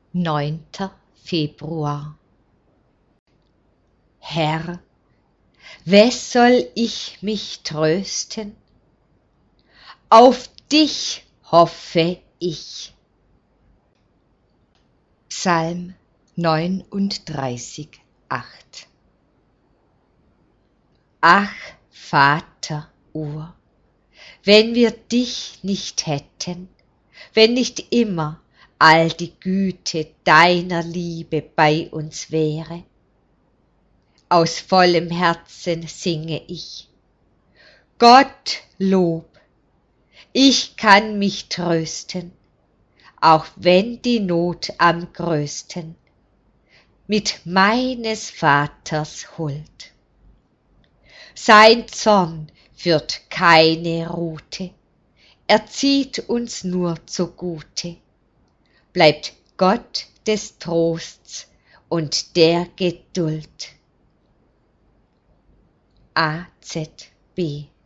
9. Februar. Herr, wes soll ich mich trösten? Auf dich hoffe ich. Psalm 39, 8. Ach, Vater Ur, wenn wir dich nicht hätten, wenn nicht immer all die Güte deiner Liebe bei uns wäre. Aus vollem Herzen singe ich. Gott Lob, ich kann mich trösten, auch wenn die Not am größten, mit meines Vaters Huld. Sein Zorn führt keine Rute, er zieht uns nur zugute, bleibt Gott des Trosts und der Geduld. AZB